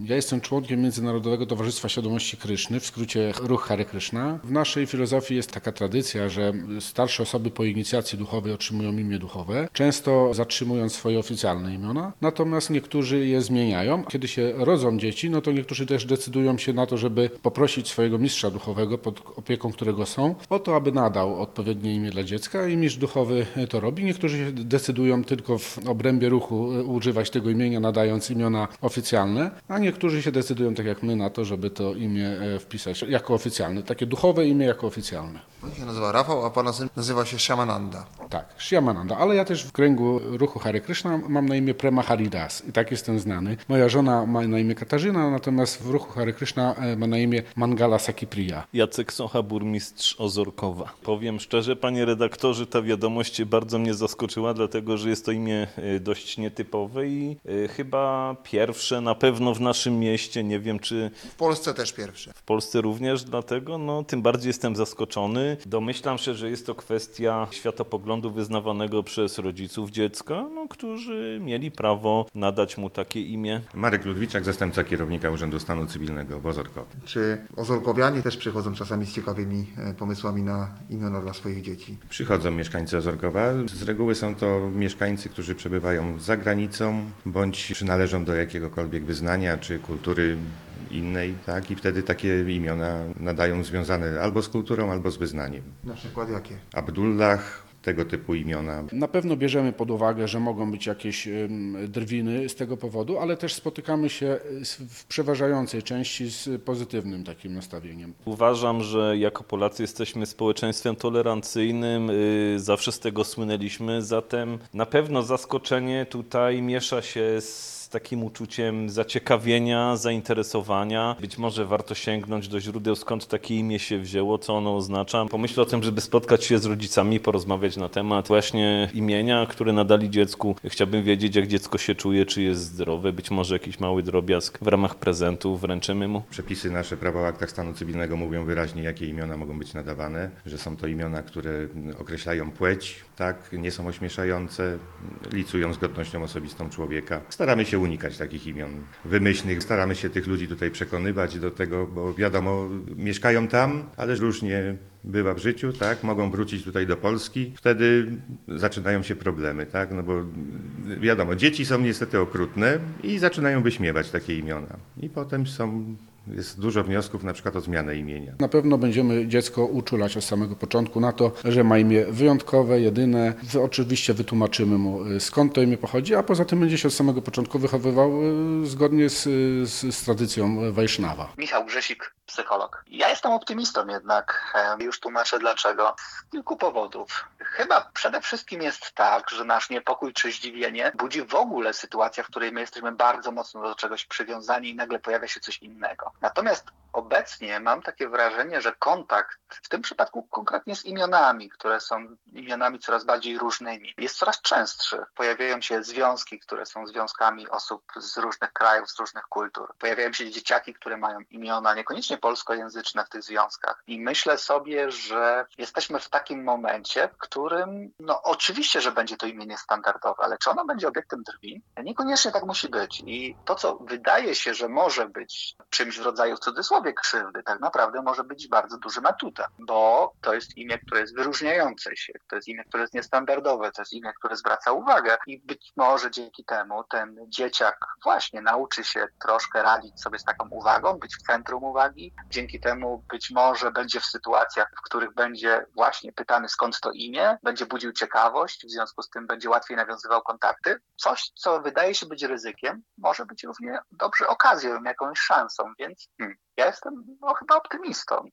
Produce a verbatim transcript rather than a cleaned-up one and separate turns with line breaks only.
Ja jestem członkiem Międzynarodowego Towarzystwa Świadomości Kryszny, w skrócie Ruch Hare Krishna. W naszej filozofii jest taka tradycja, że starsze osoby po inicjacji duchowej otrzymują imię duchowe, często zatrzymując swoje oficjalne imiona, natomiast niektórzy je zmieniają. Kiedy się rodzą dzieci, no to niektórzy też decydują się na to, żeby poprosić swojego mistrza duchowego, pod opieką którego są, o to, aby nadał odpowiednie imię dla dziecka i mistrz duchowy to robi. Niektórzy się decydują tylko w obrębie ruchu używać tego imienia, nadając imiona oficjalne, a niektórzy się decydują, tak jak my, na to, żeby to imię wpisać jako oficjalne, takie duchowe imię jako oficjalne.
Pan się nazywa Rafał, a pana syn nazywa się Shyamananda.
Tak, Shyamananda, ale ja też w kręgu ruchu Hare Krishna mam na imię Prema Haridas i tak jestem znany. Moja żona ma na imię Katarzyna, natomiast w ruchu Hare Krishna ma na imię Mangala Sakipriya.
Jacek Socha, burmistrz Ozorkowa. Powiem szczerze, panie redaktorze, ta wiadomość bardzo mnie zaskoczyła, dlatego że jest to imię dość nietypowe i chyba pierwsze na pewno w naszym mieście. Nie wiem, czy
W Polsce też pierwsze.
w Polsce również, dlatego no, tym bardziej jestem zaskoczony. Domyślam się, że jest to kwestia światopoglądu wyznawanego przez rodziców dziecka, no, którzy mieli prawo nadać mu takie imię.
Marek Ludwiczak, zastępca kierownika Urzędu Stanu Cywilnego w Ozorkowie.
Czy ozorkowianie też przychodzą czasami z ciekawymi e, pomysłami na imiona dla swoich dzieci?
Przychodzą mieszkańcy Ozorkowa. Z reguły są to mieszkańcy, którzy przebywają za granicą, bądź przynależą do jakiegokolwiek wyznania czy kultury innej, tak? I wtedy takie imiona nadają związane albo z kulturą, albo z wyznaniem.
Na przykład jakie?
Abdullah, tego typu imiona.
Na pewno bierzemy pod uwagę, że mogą być jakieś drwiny z tego powodu, ale też spotykamy się w przeważającej części z pozytywnym takim nastawieniem.
Uważam, że jako Polacy jesteśmy społeczeństwem tolerancyjnym, yy, zawsze z tego słynęliśmy, zatem na pewno zaskoczenie tutaj miesza się z takim uczuciem zaciekawienia, zainteresowania. Być może warto sięgnąć do źródeł, skąd takie imię się wzięło, co ono oznacza. Pomyślę o tym, żeby spotkać się z rodzicami, porozmawiać na temat właśnie imienia, które nadali dziecku. Chciałbym wiedzieć, jak dziecko się czuje, czy jest zdrowe. Być może jakiś mały drobiazg w ramach prezentu wręczymy mu.
Przepisy nasze prawa o aktach stanu cywilnego mówią wyraźnie, jakie imiona mogą być nadawane, że są to imiona, które określają płeć, tak, nie są ośmieszające, licują z godnością osobistą człowieka. Staramy się unikać takich imion wymyślnych. Staramy się tych ludzi tutaj przekonywać do tego, bo wiadomo, mieszkają tam, ale różnie bywa w życiu, tak? Mogą wrócić tutaj do Polski. Wtedy zaczynają się problemy, tak? No bo wiadomo, dzieci są niestety okrutne i zaczynają wyśmiewać takie imiona. I potem są... Jest dużo wniosków na przykład o zmianę imienia.
Na pewno będziemy dziecko uczulać od samego początku na to, że ma imię wyjątkowe, jedyne. Oczywiście wytłumaczymy mu, skąd to imię pochodzi, a poza tym będzie się od samego początku wychowywał zgodnie z, z, z tradycją Wajsznawa.
Michał Grzesik, psycholog. Ja jestem optymistą jednak, już tłumaczę dlaczego. Z kilku powodów. Chyba przede wszystkim jest tak, że nasz niepokój czy zdziwienie budzi w ogóle sytuacja, w której my jesteśmy bardzo mocno do czegoś przywiązani i nagle pojawia się coś innego. Natomiast obecnie mam takie wrażenie, że kontakt, w tym przypadku konkretnie z imionami, które są imionami coraz bardziej różnymi, jest coraz częstszy. Pojawiają się związki, które są związkami osób z różnych krajów, z różnych kultur. Pojawiają się dzieciaki, które mają imiona niekoniecznie polskojęzyczne w tych związkach. I myślę sobie, że jesteśmy w takim momencie, w którym, no oczywiście, że będzie to imię niestandardowe, ale czy ono będzie obiektem drwin? Niekoniecznie tak musi być. I to, co wydaje się, że może być czymś w rodzaju w cudzysłowie krzywdy, tak naprawdę może być bardzo dużym atutem, bo to jest imię, które jest wyróżniające się, to jest imię, które jest niestandardowe, to jest imię, które zwraca uwagę i być może dzięki temu ten dzieciak właśnie nauczy się troszkę radzić sobie z taką uwagą, być w centrum uwagi, dzięki temu być może będzie w sytuacjach, w których będzie właśnie pytany skąd to imię, będzie budził ciekawość, w związku z tym będzie łatwiej nawiązywał kontakty. Coś, co wydaje się być ryzykiem, może być równie dobrze okazją, jakąś szansą, więc hmm, ja jestem no, chyba optymistą.